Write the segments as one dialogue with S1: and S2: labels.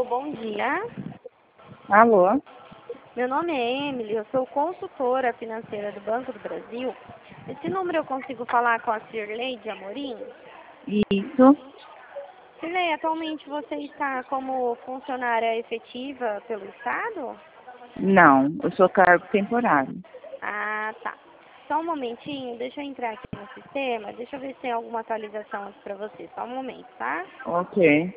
S1: Alô, bom dia.
S2: Alô?
S1: Meu nome é Emily, eu sou consultora financeira do Banco do Brasil. Esse número eu consigo falar com a Cirlei de Amorim?
S2: Isso?
S1: Cirlei, atualmente você está como funcionária efetiva pelo Estado?
S2: Não, eu sou cargo temporário.
S1: Ah, tá. Só um momentinho, deixa eu entrar aqui no sistema, deixa eu ver se tem alguma atualização aqui pra você. Só um momento, tá?
S2: Ok.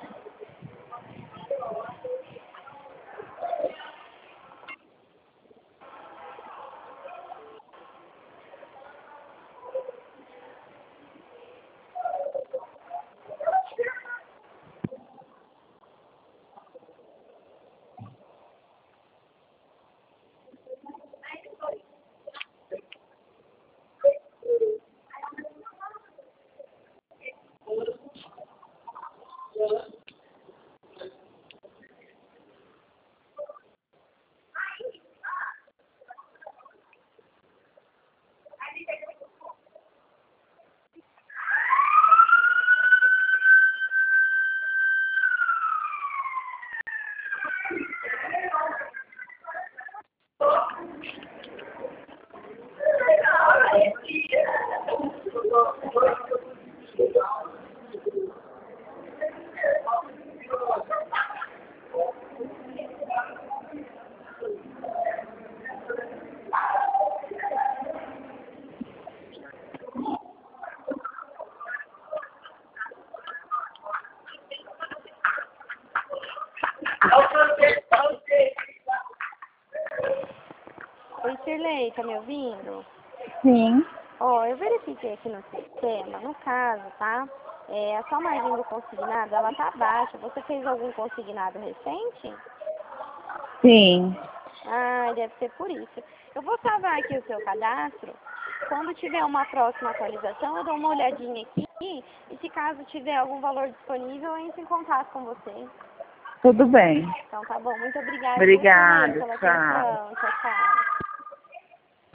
S1: Oi, Cirlei, tá me ouvindo?
S2: Sim.
S1: Ó, eu verifiquei aqui no sistema, no caso, tá? A sua margem do consignado, ela tá baixa. Você fez algum consignado recente?
S2: Sim.
S1: Ah, deve ser por isso. Eu vou salvar aqui o seu cadastro. Quando tiver uma próxima atualização, eu dou uma olhadinha aqui. E se caso tiver algum valor disponível, eu entro em contato com você.
S2: Tudo bem.
S1: Então tá bom, muito obrigada, viu, Cirlei,
S2: Obrigada.
S1: pela
S2: Tchau.
S1: atenção. Tchau, tchau.